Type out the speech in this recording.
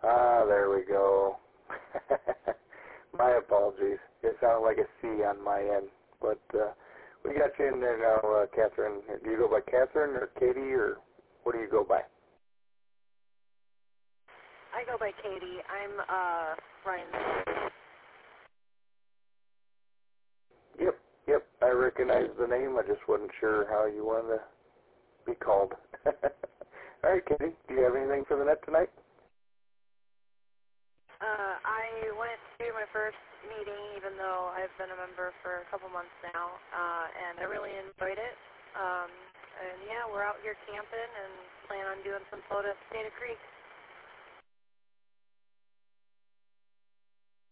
Ah, there we go. My apologies. It sounded like a C on my end. But we got you in there now, Catherine. Do you go by Catherine or Katie, or what do you go by? I go by Katie. I'm Ryan. Yep. I recognize the name. I just wasn't sure how you wanted to be called. All right, Katie. Do you have anything for the net tonight? I went to my first meeting, even though I've been a member for a couple months now, and I really enjoyed it. And yeah, we're out here camping and plan on doing some photos at Potato Creek.